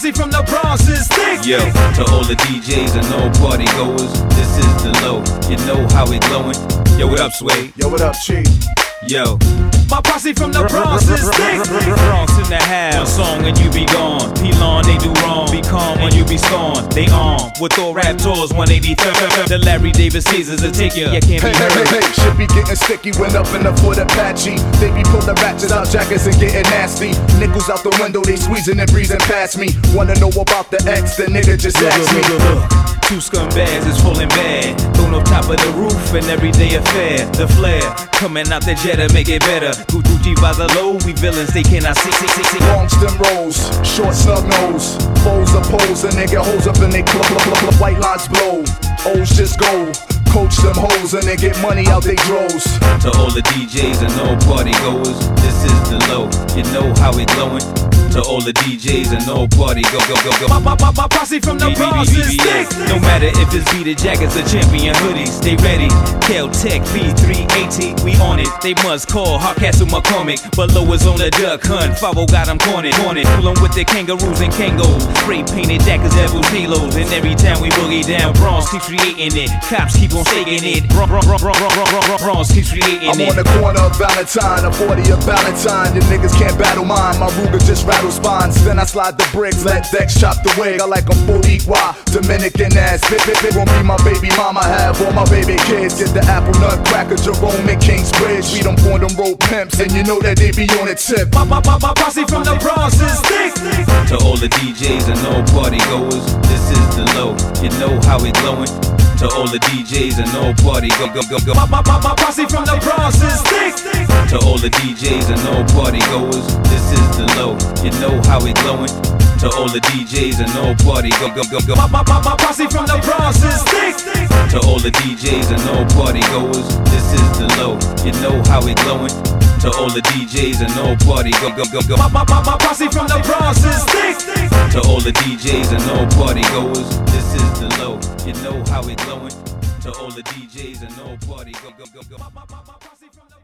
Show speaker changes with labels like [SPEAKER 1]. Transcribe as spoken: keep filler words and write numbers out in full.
[SPEAKER 1] posse from the Bronx is thick.
[SPEAKER 2] Yo, to all the D Js and all party goers, this is the low. You know how it glowing. Yo, what up, Sway?
[SPEAKER 3] Yo, what up, Chief?
[SPEAKER 2] Yo,
[SPEAKER 1] my posse from the Bronx is thick.
[SPEAKER 2] Bronx in the house. One song and you be gone. P-Lon, they do wrong. Be calm when you be scorned. They arm with all Raptors one eighty-third. The Larry Davis Caesars will take you. You can't
[SPEAKER 3] Hey,
[SPEAKER 2] be
[SPEAKER 3] hey,
[SPEAKER 2] hurt.
[SPEAKER 3] hey, hey, shit be getting sticky. Went up in the foot Apache. They be pulling ratchets out jackets and getting nasty. Nickels out the window, they squeezing and breezing past me. Wanna know about the X, the nigga just asked me.
[SPEAKER 2] Two scumbags is full and bad. Thrown off top of the roof, an everyday affair. The flare coming out the jet to make it better. Gucci by the low, we villains, they cannot see. see, see, see.
[SPEAKER 3] Long stem rolls, short snug nose. Foes oppose, a nigga hoes up in they club, club, club, club. White lines blow, O's just go. Coach them hoes and they get money out they droves.
[SPEAKER 2] To all the D Js and all party goers, this is the low. You know how it glowing. To all the D Js and all party go go go go.
[SPEAKER 1] My, my, my, my posse from the Bronx is thick.
[SPEAKER 2] No matter if it's beat the jackets or champion hoodies, they ready. Kel-Tec V three eighty, we on it. They must call Hardcastle McCormick, but Low is on the duck hunt. five oh got them cornered, cornered. Pullin' with the kangaroos and kangos. Spray painted jackets, devils, halos. And every time we boogie down, Bronx keeps creating it. Cops keep on shaking it. Bronx keeps creating it.
[SPEAKER 3] I'm on the corner of Valentine, a forty of Valentine. The niggas can't battle mine. My Ruger just rattle spines. Then I slide the bricks, let Dex chop the wig. I like them Boricua, Dominican ass. Bit, bit, bit, won't be my baby mama. Have all my baby kids. Get the apple nut cracker, Jerome and Kingsbridge. We them born them road pimps, and you know that they be on the tip.
[SPEAKER 1] My, my, my, my posse from the Bronx is thick.
[SPEAKER 2] To all the D Js and all party goers, this is the low. You know how it glowing. To all the D Js and all party go go go go.
[SPEAKER 1] My, my, my, my posse from the Bronx is thick.
[SPEAKER 2] To all the D Js and all party goers, this is the low. You know how it glowing. To all the D Js and all party go go go go.
[SPEAKER 1] My, my, my, my posse from the Bronx is thick.
[SPEAKER 2] To all the D Js and all party goers, this is the low. You know how it glowing. To all the D Js and all party go go go go.
[SPEAKER 1] My, my, my, my posse from the Bronx is thick.
[SPEAKER 2] To all the D Js and all party goers, this is the low. You know how it glowing. To all the D Js and all party go go go go.
[SPEAKER 1] My, my, my, my posse from the